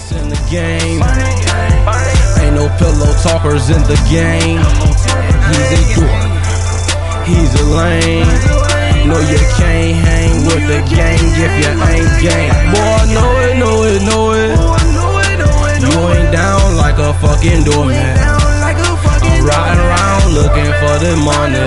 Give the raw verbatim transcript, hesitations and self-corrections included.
It's in the game. Ain't no pillow talkers in the game. He's a dork. He's a lame. No, you can't hang with the gang if you ain't gang. Boy, I know it, know it, know it. You ain't down like a fucking doormat. I'm riding around looking for the money.